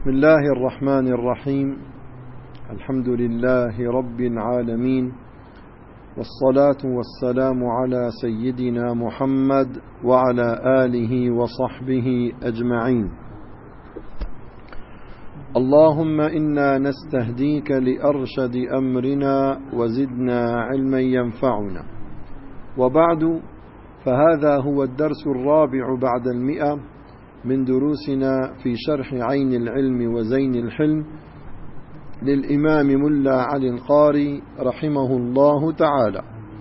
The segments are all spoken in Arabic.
بسم الله الرحمن الرحيم. الحمد لله رب العالمين، والصلاة والسلام على سيدنا محمد وعلى آله وصحبه أجمعين. اللهم إنا نستهديك لأرشد أمرنا وزدنا علما ينفعنا. وبعد، فهذا هو الدرس الرابع بعد 100 من دروسنا في شرح عين العلم وزين الحلم للإمام ملا علي القاري رحمه الله تعالى.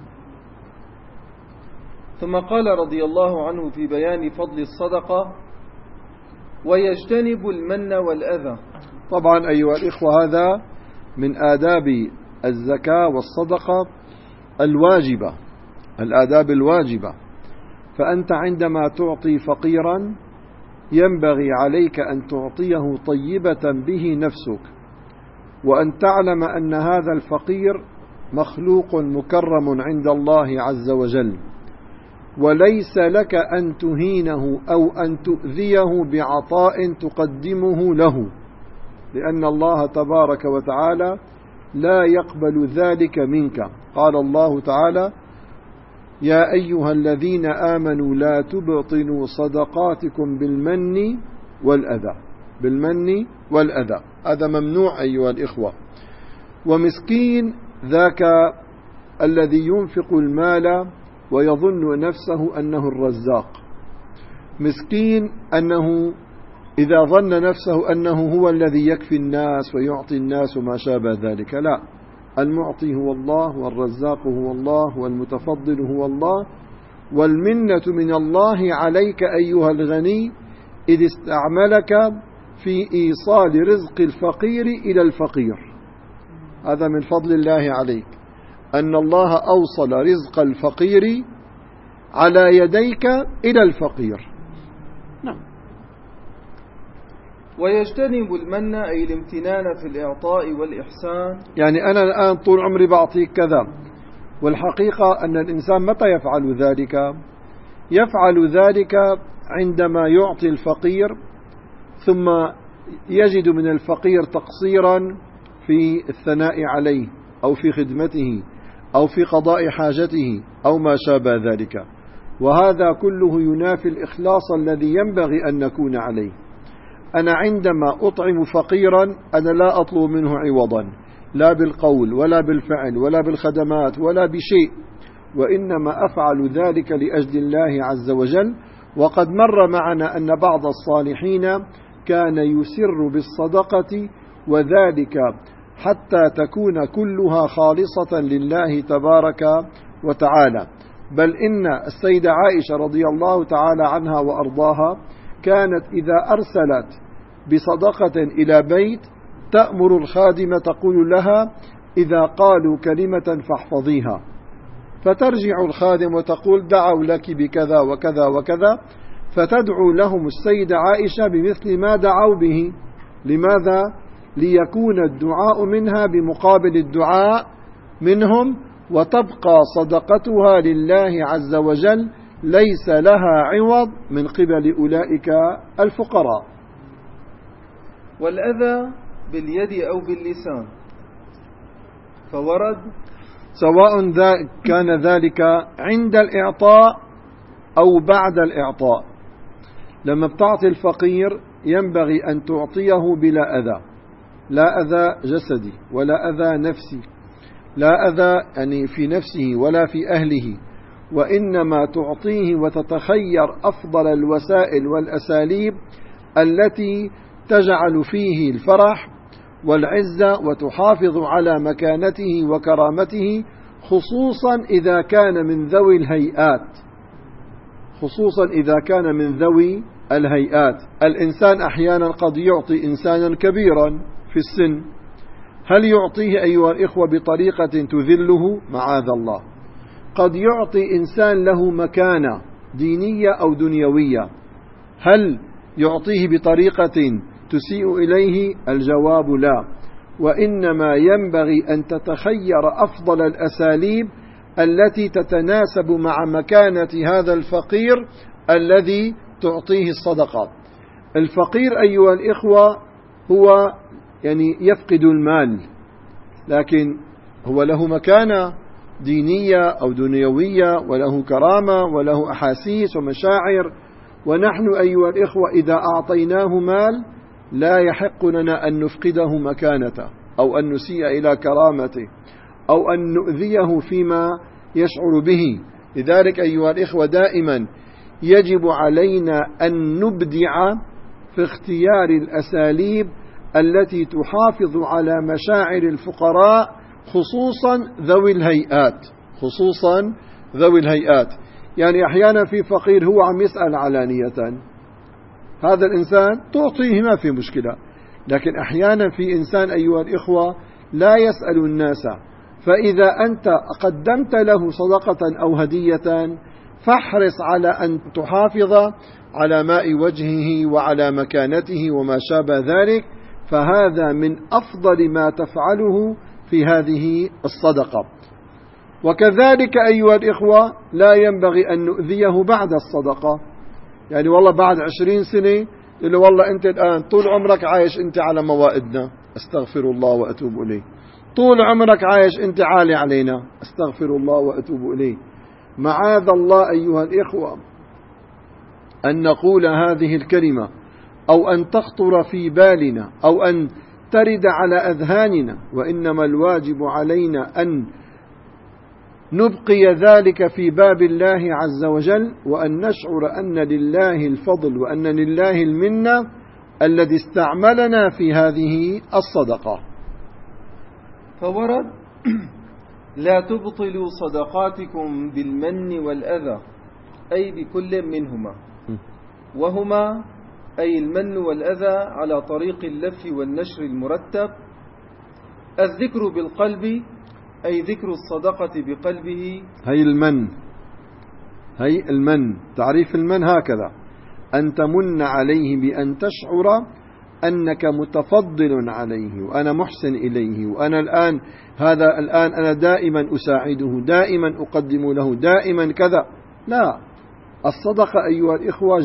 ثم قال رضي الله عنه في بيان فضل الصدقة: ويجتنب المن والأذى. طبعا أيها الإخوة، هذا من آداب الزكاة والصدقة الواجبة، الآداب الواجبة. فأنت عندما تعطي فقيرا ينبغي عليك أن تعطيه طيبة به نفسك، وأن تعلم أن هذا الفقير مخلوق مكرم عند الله عز وجل، وليس لك أن تهينه أو أن تؤذيه بعطاء تقدمه له، لأن الله تبارك وتعالى لا يقبل ذلك منك. قال الله تعالى: يا أيها الذين آمنوا لا تبطلوا صدقاتكم بالمن والأذى. بالمن والأذى هذا ممنوع أيها الإخوة. ومسكين ذاك الذي ينفق المال ويظن نفسه أنه الرزاق. مسكين أنه إذا ظن نفسه أنه هو الذي يكفي الناس ويعطي الناس ما شابه ذلك. لا، المعطي هو الله، والرزاق هو الله، والمتفضل هو الله، والمنة من الله عليك أيها الغني إذ استعملك في إيصال رزق الفقير إلى الفقير. هذا من فضل الله عليك، أن الله أوصل رزق الفقير على يديك إلى الفقير. نعم. ويجتنب المن أي الامتنان في الإعطاء والإحسان. يعني أنا الآن طول عمري بعطيك كذا، والحقيقة أن الإنسان متى يفعل ذلك؟ يفعل ذلك عندما يعطي الفقير ثم يجد من الفقير تقصيرا في الثناء عليه أو في خدمته أو في قضاء حاجته أو ما شابه ذلك، وهذا كله ينافي الإخلاص الذي ينبغي أن نكون عليه. أنا عندما أطعم فقيرا أنا لا أطلب منه عوضا، لا بالقول ولا بالفعل ولا بالخدمات ولا بشيء، وإنما أفعل ذلك لأجل الله عز وجل. وقد مر معنا أن بعض الصالحين كان يسر بالصدقة، وذلك حتى تكون كلها خالصة لله تبارك وتعالى. بل إن السيدة عائشة رضي الله تعالى عنها وأرضاها كانت إذا أرسلت بصدقة إلى بيت تأمر الخادمة تقول لها: إذا قالوا كلمة فاحفظيها. فترجع الخادم وتقول: دعوا لك بكذا وكذا وكذا، فتدعو لهم السيدة عائشة بمثل ما دعوا به. لماذا؟ ليكون الدعاء منها بمقابل الدعاء منهم، وتبقى صدقتها لله عز وجل ليس لها عوض من قبل أولئك الفقراء. والأذى باليد أو باللسان، فورد: سواء كان ذلك عند الإعطاء أو بعد الإعطاء. لما بتعطي الفقير ينبغي أن تعطيه بلا أذى، لا أذى جسدي ولا أذى نفسي، لا أذى يعني في نفسه ولا في أهله، وإنما تعطيه وتتخير أفضل الوسائل والأساليب التي تجعل فيه الفرح والعزة وتحافظ على مكانته وكرامته، خصوصا إذا كان من ذوي الهيئات. خصوصا إذا كان من ذوي الهيئات. الإنسان أحيانا قد يعطي إنسانا كبيرا في السن، هل يعطيه أيها الإخوة بطريقة تذله؟ معاذ الله. قد يعطي إنسان له مكانة دينية أو دنيوية، هل يعطيه بطريقة تسيء إليه؟ الجواب لا، وإنما ينبغي أن تتخير أفضل الأساليب التي تتناسب مع مكانة هذا الفقير الذي تعطيه الصدقة. الفقير أيها الإخوة هو يعني يفقد المال، لكن هو له مكانة دينية أو دنيوية، وله كرامة وله أحاسيس ومشاعر. ونحن أيها الإخوة إذا أعطيناه مال لا يحق لنا أن نفقده مكانته، أو أن نسيء إلى كرامته، أو أن نؤذيه فيما يشعر به. لذلك أيها الإخوة دائما يجب علينا أن نبدع في اختيار الأساليب التي تحافظ على مشاعر الفقراء، خصوصا ذوي الهيئات. يعني أحيانا في فقير هو عم يسأل علانية، هذا الإنسان تعطيه ما في مشكلة، لكن أحيانا في إنسان أيها الإخوة لا يسأل الناس، فإذا أنت قدمت له صدقة أو هدية فاحرص على أن تحافظ على ماء وجهه وعلى مكانته وما شابه ذلك، فهذا من أفضل ما تفعله في هذه الصدقة. وكذلك أيها الإخوة لا ينبغي أن نؤذيه بعد الصدقة. يعني والله بعد 20 سنة يقول له والله أنت الآن طول عمرك عايش أنت على موائدنا، أستغفر الله وأتوب إليه. طول عمرك عايش أنت عالي علينا، أستغفر الله وأتوب إليه. معاذ الله أيها الإخوة أن نقول هذه الكلمة، أو أن تخطر في بالنا، أو أن ترد على أذهاننا، وإنما الواجب علينا أن نبقي ذلك في باب الله عز وجل، وأن نشعر أن لله الفضل وأن لله المنة الذي استعملنا في هذه الصدقة. فورد: لا تبطلوا صدقاتكم بالمن والأذى، أي بكل منهما، وهما أي المن والأذى على طريق اللف والنشر المرتب. الذكر بالقلب أي ذكر الصدقة بقلبه. هي المن تعريف المن هكذا: أن تمن عليه بأن تشعر أنك متفضل عليه، وأنا محسن إليه، وأنا الآن أنا دائما أساعده، دائما أقدم له، دائما كذا. لا، الصدقة أيها الإخوة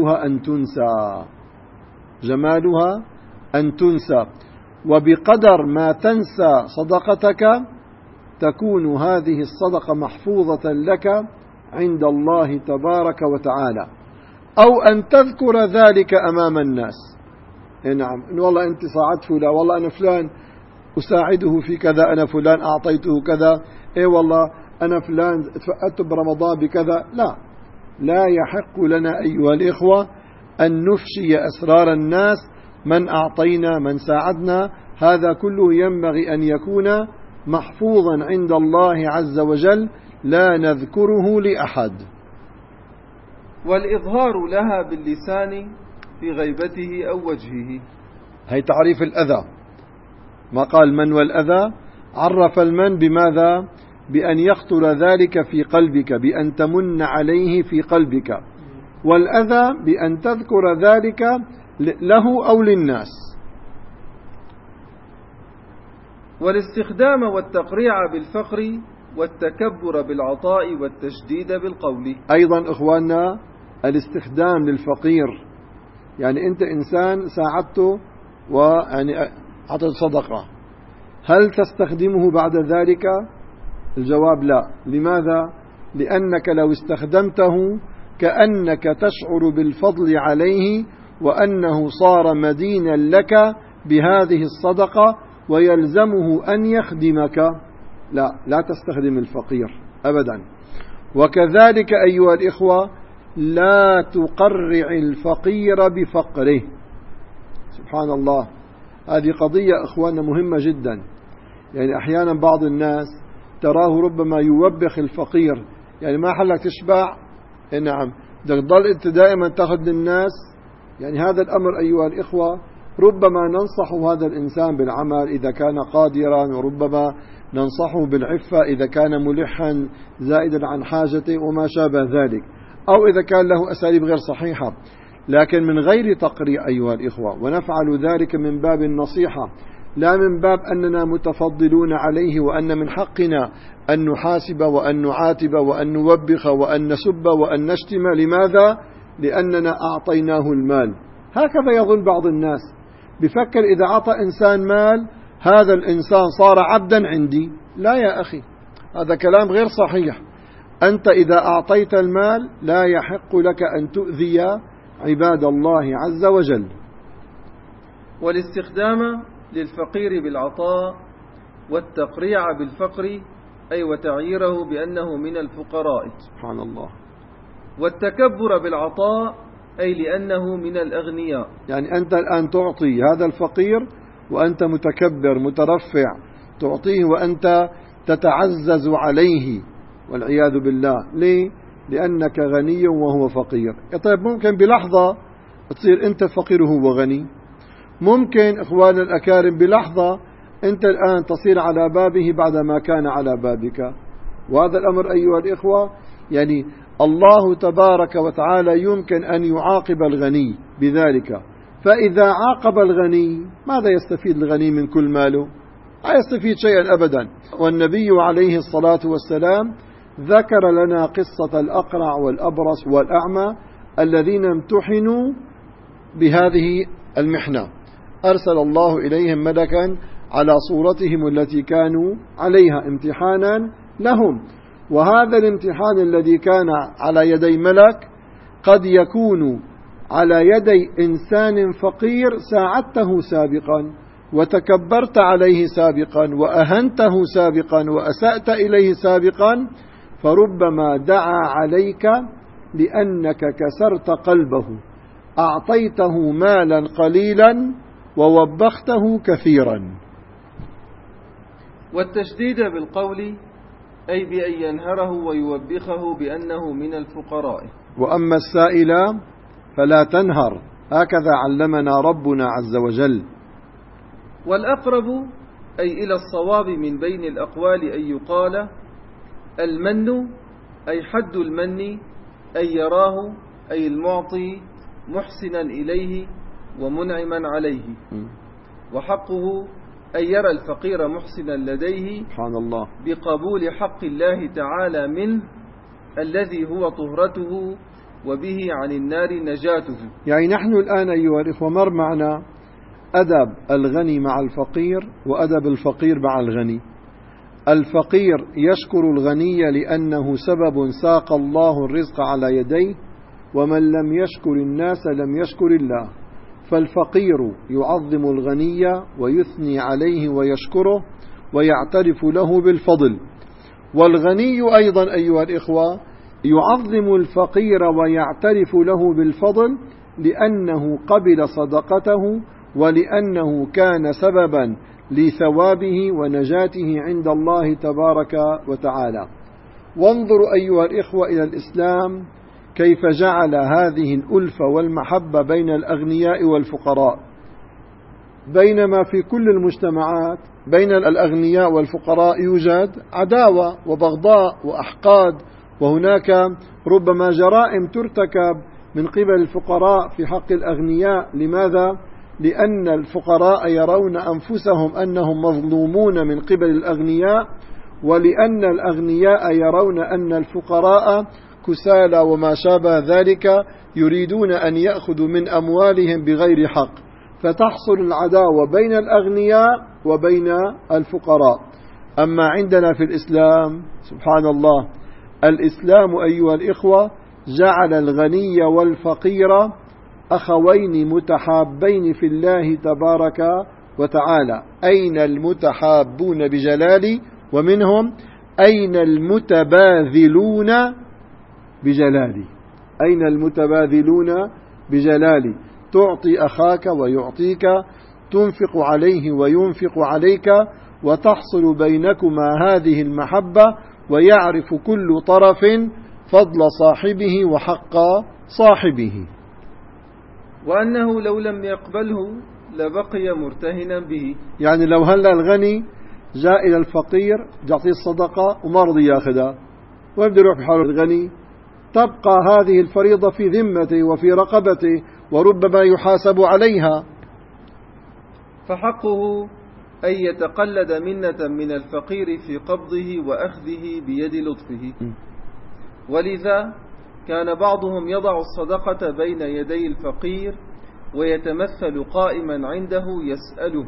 جمالها أن تنسى، وبقدر ما تنسى صدقتك تكون هذه الصدقة محفوظة لك عند الله تبارك وتعالى، أو أن تذكر ذلك أمام الناس. نعم، والله أنت ساعدت فلان، والله أنا فلان أساعده في كذا، أنا فلان أعطيته كذا، والله أنا فلان اتفقدت برمضان بكذا. لا يحق لنا أيها الإخوة أن نفشي أسرار الناس، من أعطينا، من ساعدنا، هذا كله ينبغي أن يكون محفوظا عند الله عز وجل، لا نذكره لأحد. والإظهار لها باللسان في غيبته أو وجهه. هي تعريف الأذى. ما قال من والأذى، عرف المن بماذا؟ بأن يخطر ذلك في قلبك، بأن تمن عليه في قلبك، والأذى بأن تذكر ذلك له أو للناس. والاستخدام والتقريع بالفخر والتكبر بالعطاء والتشديد بالقول. أيضا إخواننا الاستخدام للفقير، يعني أنت إنسان ساعدته ويعني أعطيت صدقة، هل تستخدمه بعد ذلك؟ الجواب لا. لماذا؟ لأنك لو استخدمته كأنك تشعر بالفضل عليه، وأنه صار مدينا لك بهذه الصدقة ويلزمه أن يخدمك. لا تستخدم الفقير أبدا. وكذلك أيها الإخوة لا تقرع الفقير بفقره. سبحان الله، هذه قضية إخواننا مهمة جدا. يعني أحيانا بعض الناس تراه ربما يوبخ الفقير، يعني ما حلك تشبع، نعم بدك تضل أنت دائما تأخذ للناس. يعني هذا الأمر أيها الإخوة ربما ننصح هذا الإنسان بالعمل إذا كان قادرا، وربما ننصحه بالعفة إذا كان ملحا زائدا عن حاجته وما شابه ذلك، أو إذا كان له أساليب غير صحيحة، لكن من غير تقريع أيها الإخوة. ونفعل ذلك من باب النصيحة، لا من باب أننا متفضلون عليه وأن من حقنا أن نحاسب وأن نعاتب وأن نوبخ وأن نسب وأن نشتم. لماذا؟ لأننا أعطيناه المال. هكذا يظن بعض الناس، بفكر إذا أعطى إنسان مال هذا الإنسان صار عبدا عندي. لا يا أخي، هذا كلام غير صحيح. أنت إذا أعطيت المال لا يحق لك أن تؤذي عباد الله عز وجل. والاستخدام للفقير بالعطاء والتقريع بالفقر أي وتعييره بأنه من الفقراء. سبحان الله. والتكبر بالعطاء أي لأنه من الأغنياء. يعني أنت الآن تعطي هذا الفقير وأنت متكبر مترفع، تعطيه وأنت تتعزز عليه والعياذ بالله. ليه؟ لأنك غني وهو فقير. طيب ممكن بلحظة تصير أنت فقير وهو غني، ممكن إخوان الأكارم بلحظة أنت الآن تصير على بابه بعدما كان على بابك. وهذا الأمر أيها الإخوة يعني الله تبارك وتعالى يمكن أن يعاقب الغني بذلك. فإذا عاقب الغني ماذا يستفيد الغني من كل ماله؟ لا يستفيد شيئا أبدا. والنبي عليه الصلاة والسلام ذكر لنا قصة الأقرع والأبرص والأعمى الذين امتحنوا بهذه المحنة. أرسل الله إليهم ملكا على صورتهم التي كانوا عليها امتحانا لهم. وهذا الامتحان الذي كان على يدي ملك قد يكون على يدي إنسان فقير ساعدته سابقا وتكبرت عليه سابقا وأهنته سابقا وأسأت إليه سابقا، فربما دعا عليك لأنك كسرت قلبه، أعطيته مالا قليلا ووبخته كثيرا. والتشديد بالقول أي بأن ينهره ويوبخه بأنه من الفقراء. وأما السائل فلا تنهر، هكذا علمنا ربنا عز وجل. والأقرب أي إلى الصواب من بين الأقوال أن يقال المن أي حد المن أي يراه أي المعطي محسنا إليه ومنعما عليه، وحقه أن يرى الفقير محسنا لديه سبحان الله بقبول حق الله تعالى منه الذي هو طهرته وبه عن النار نجاته. يعني نحن الآن أيها الإخوة مر معنا أدب الغني مع الفقير وأدب الفقير مع الغني. الفقير يشكر الغني لأنه سبب ساق الله الرزق على يديه، ومن لم يشكر الناس لم يشكر الله. فالفقير يعظم الغني ويثني عليه ويشكره ويعترف له بالفضل، والغني أيضا أيها الإخوة يعظم الفقير ويعترف له بالفضل لأنه قبل صدقته ولأنه كان سببا لثوابه ونجاته عند الله تبارك وتعالى. وانظروا أيها الإخوة إلى الإسلام كيف جعل هذه الألفة والمحبة بين الأغنياء والفقراء، بينما في كل المجتمعات بين الأغنياء والفقراء يوجد عداوة وبغضاء وأحقاد، وهناك ربما جرائم ترتكب من قبل الفقراء في حق الأغنياء. لماذا؟ لأن الفقراء يرون أنفسهم أنهم مظلومون من قبل الأغنياء، ولأن الأغنياء يرون أن الفقراء كسالى وما شابه ذلك يريدون أن يأخذوا من أموالهم بغير حق، فتحصل العداوة بين الأغنياء وبين الفقراء. أما عندنا في الإسلام سبحان الله، الإسلام أيها الإخوة جعل الغني والفقير أخوين متحابين في الله تبارك وتعالى. أين المتحابون بجلالي؟ ومنهم أين المتباذلون بجلالي؟ أين المتباذلون بجلالي؟ تعطي أخاك ويعطيك، تنفق عليه وينفق عليك، وتحصل بينكما هذه المحبة، ويعرف كل طرف فضل صاحبه وحق صاحبه. وأنه لو لم يقبله لبقي مرتهنا به. يعني لو هلا الغني جاء إلى الفقير يعطيه الصدقة وما رضي ياخذها، وين بده يروح بحاله الغني؟ تبقى هذه الفريضة في ذمته وفي رقبته، وربما يحاسب عليها. فحقه أن يتقلد منة من الفقير في قبضه وأخذه بيد لطفه. ولذا كان بعضهم يضع الصدقة بين يدي الفقير ويتمثل قائما عنده يسأله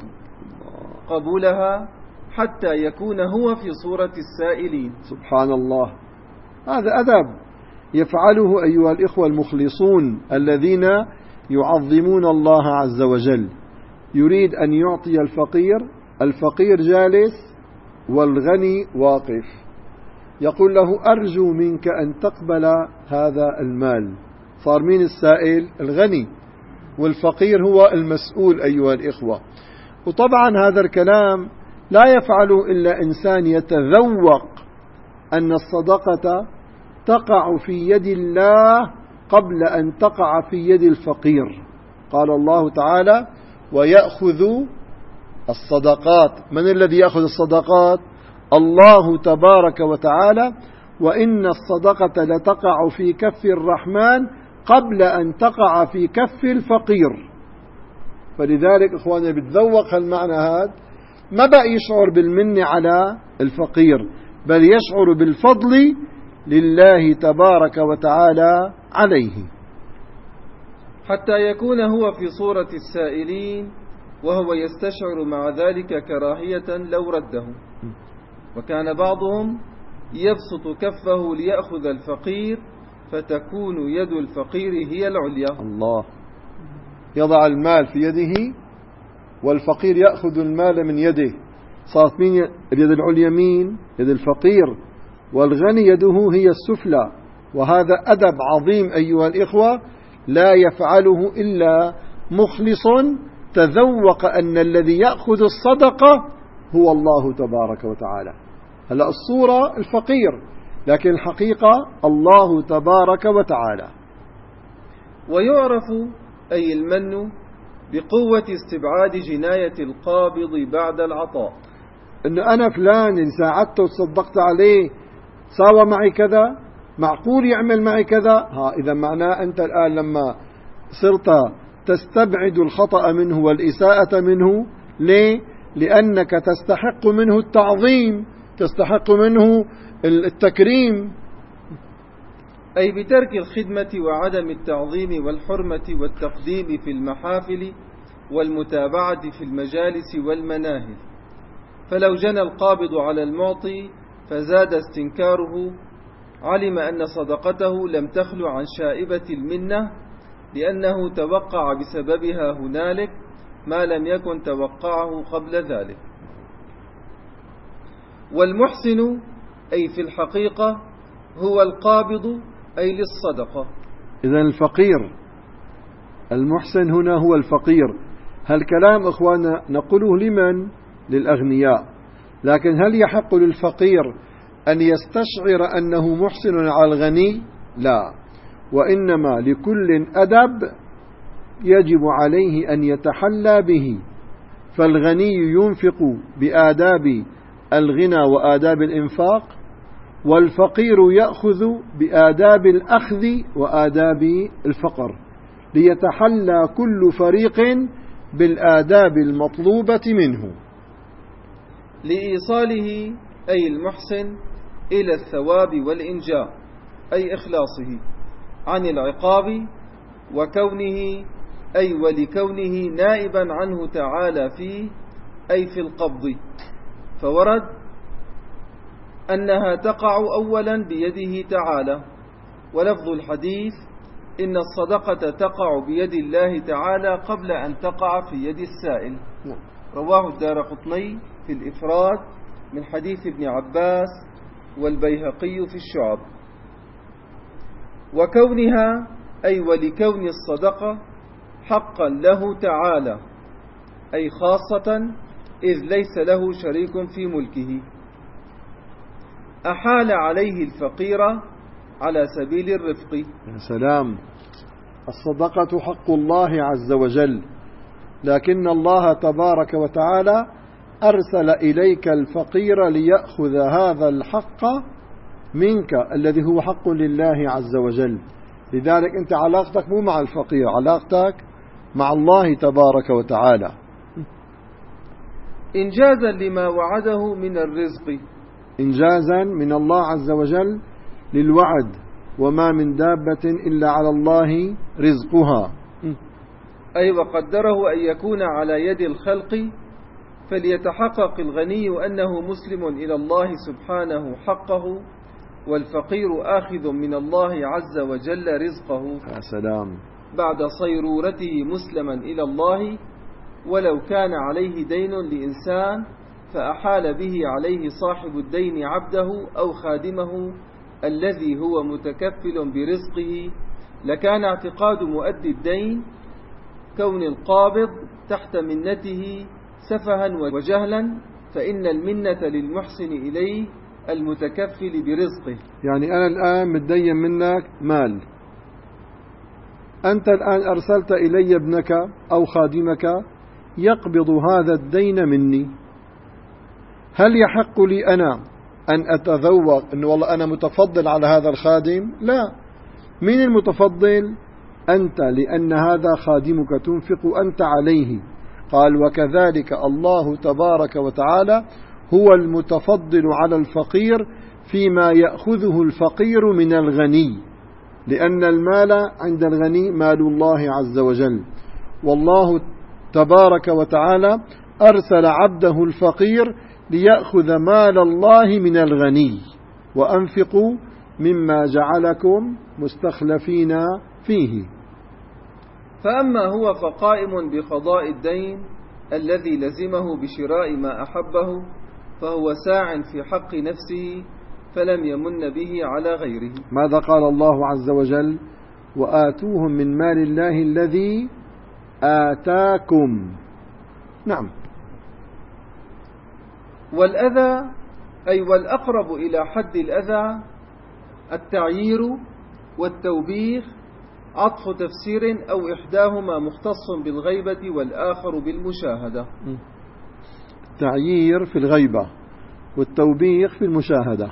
قبولها حتى يكون هو في صورة السائلين. سبحان الله، هذا أدب يفعله أيها الإخوة المخلصون الذين يعظمون الله عز وجل. يريد أن يعطي الفقير جالس والغني واقف، يقول له أرجو منك أن تقبل هذا المال. صار مين السائل؟ الغني، والفقير هو المسؤول أيها الإخوة. وطبعا هذا الكلام لا يفعله إلا إنسان يتذوق أن الصدقة تقع في يد الله قبل أن تقع في يد الفقير. قال الله تعالى ويأخذ الصدقات. من الذي يأخذ الصدقات؟ الله تبارك وتعالى. وإن الصدقة لتقع في كف الرحمن قبل أن تقع في كف الفقير. فلذلك إخواني بتذوق هالمعنى هذا، ما بقى يشعر بالمن على الفقير، بل يشعر بالفضل لله تبارك وتعالى عليه، حتى يكون هو في صورة السائلين وهو يستشعر مع ذلك كراهية لو رده. وكان بعضهم يبسط كفه ليأخذ الفقير فتكون يد الفقير هي العليا. الله، يضع المال في يده والفقير يأخذ المال من يده. صارت مين اليد العليا؟ مين؟ يد الفقير، والغني يده هي السفلى. وهذا أدب عظيم أيها الإخوة لا يفعله إلا مخلص تذوق أن الذي يأخذ الصدقة هو الله تبارك وتعالى. هلأ الصورة الفقير، لكن الحقيقة الله تبارك وتعالى. ويعرف أي المن بقوة استبعاد جناية القابض بعد العطاء. إنه أنا فلان إن ساعدته وتصدقت عليه ساوى معي كذا، معقول يعمل معي كذا. إذا معناه أنت الآن لما صرت تستبعد الخطأ منه والإساءة منه، ليه؟ لأنك تستحق منه التعظيم، تستحق منه التكريم. أي بترك الخدمة وعدم التعظيم والحرمة والتقديم في المحافل والمتابعة في المجالس والمناهل. فلو جنى القابض على المعطي فزاد استنكاره، علم أن صدقته لم تخل عن شائبة المنة، لأنه توقع بسببها هنالك ما لم يكن توقعه قبل ذلك. والمحسن أي في الحقيقة هو القابض أي للصدقة. إذن الفقير المحسن هنا هو الفقير. هالكلام إخوانا نقوله لمن؟ للأغنياء. لكن هل يحق للفقير أن يستشعر أنه محسن على الغني؟ لا، وإنما لكل أدب يجب عليه أن يتحلى به. فالغني ينفق بآداب الغنى وآداب الإنفاق، والفقير يأخذ بآداب الأخذ وآداب الفقر، ليتحلى كل فريق بالآداب المطلوبة منه، لإيصاله أي المحسن إلى الثواب والإنجاء، أي إخلاصه عن العقاب، وكونه أي ولكونه نائبا عنه تعالى فيه، أي في القبض. فورد أنها تقع أولا بيده تعالى، ولفظ الحديث إن الصدقة تقع بيد الله تعالى قبل أن تقع في يد السائل. رواه الدارقطني في الإفراد من حديث ابن عباس، والبيهقي في الشعب. وكونها أي ولكون الصدقة حقا له تعالى، أي خاصة إذ ليس له شريك في ملكه، أحال عليه الفقير على سبيل الرفق. يا سلام، الصدقة حق الله عز وجل، لكن الله تبارك وتعالى أرسل إليك الفقير ليأخذ هذا الحق منك الذي هو حق لله عز وجل. لذلك أنت علاقتك مو مع الفقير، علاقتك مع الله تبارك وتعالى. إنجازا لما وعده من الرزق، إنجازا من الله عز وجل للوعد، وما من دابة إلا على الله رزقها. أي وقدره أن يكون على يد الخلق، فليتحقق الغني أنه مسلم إلى الله سبحانه حقه، والفقير آخذ من الله عز وجل رزقه. يا سلام. بعد صيرورته مسلما إلى الله، ولو كان عليه دين لإنسان فأحال به عليه صاحب الدين عبده أو خادمه الذي هو متكفل برزقه، لكان اعتقاد مؤدي الدين كون القابض تحت منته سفها وجهلا، فإن المنة للمحسن إليه المتكفل برزقه. يعني أنا الآن متدين منك مال، أنت الآن أرسلت إلي ابنك أو خادمك يقبض هذا الدين مني، هل يحق لي أنا أن أتذوق أنه والله أنا متفضل على هذا الخادم؟ لا. من المتفضل؟ أنت، لأن هذا خادمك تنفق أنت عليه. قال وكذلك الله تبارك وتعالى هو المتفضل على الفقير فيما يأخذه الفقير من الغني، لأن المال عند الغني مال الله عز وجل، والله تبارك وتعالى أرسل عبده الفقير ليأخذ مال الله من الغني. وأنفقوا مما جعلكم مستخلفين فيه. فأما هو فقائم بقضاء الدين الذي لزمه بشراء ما أحبه، فهو ساع في حق نفسه فلم يمن به على غيره. ماذا قال الله عز وجل؟ وآتوهم من مال الله الذي آتاكم. نعم. والأذى أي والأقرب إلى حد الأذى التعيير والتوبيخ، عطف تفسير أو إحداهما مختص بالغيبة والآخر بالمشاهدة. التعيير في الغيبة والتوبيخ في المشاهدة.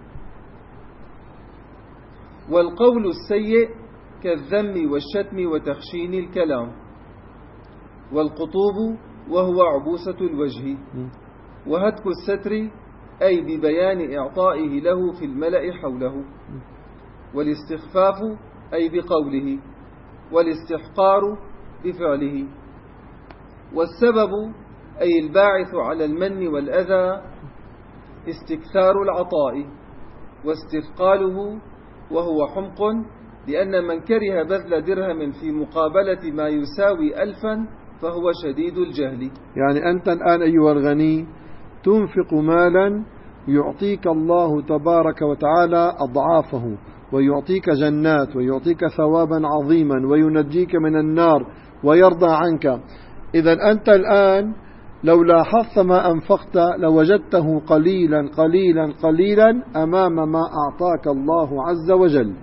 والقول السيء كالذم والشتم وتخشين الكلام. والقطوب وهو عبوسة الوجه. وهتك الستر أي ببيان إعطائه له في الملأ حوله. والاستخفاف أي بقوله. والاستحقار بفعله. والسبب أي الباعث على المن والأذى استكثار العطاء، واستثقاله وهو حمق، لأن من كره بذل درهم في مقابلة ما يساوي 1000 فهو شديد الجهل. يعني أنت الآن أيها الغني تنفق مالا يعطيك الله تبارك وتعالى أضعافه، ويعطيك جنات، ويعطيك ثوابا عظيما، وينجيك من النار، ويرضى عنك. إذا أنت الآن لو لاحظت ما أنفقت لوجدته قليلا قليلا قليلا أمام ما أعطاك الله عز وجل.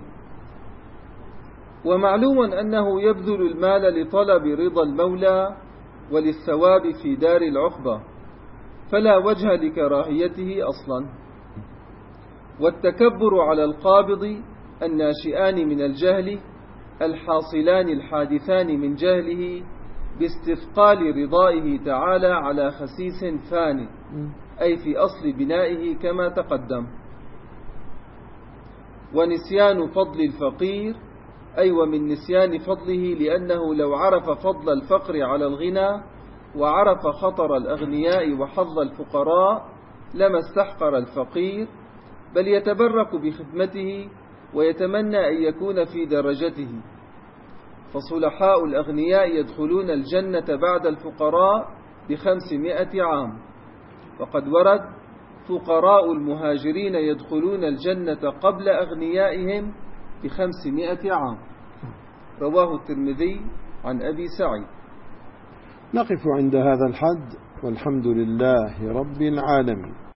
ومعلوم أنه يبذل المال لطلب رضا المولى وللثواب في دار العقبة، فلا وجه لكراهيته أصلا. والتكبر على القابض الناشئان من الجهل الحاصلان الحادثان من جهله باستثقال رضائه تعالى على خسيس فاني، أي في أصل بنائه كما تقدم. ونسيان فضل الفقير أي ومن نسيان فضله، لأنه لو عرف فضل الفقر على الغنى وعرف خطر الأغنياء وحظ الفقراء لما استحقر الفقير، بل يتبرك بخدمته ويتمنى أن يكون في درجته. فصلحاء الأغنياء يدخلون الجنة بعد الفقراء ب500 عام، وقد ورد فقراء المهاجرين يدخلون الجنة قبل أغنيائهم ب500 عام. رواه الترمذي عن أبي سعيد. نقف عند هذا الحد، والحمد لله رب العالمين.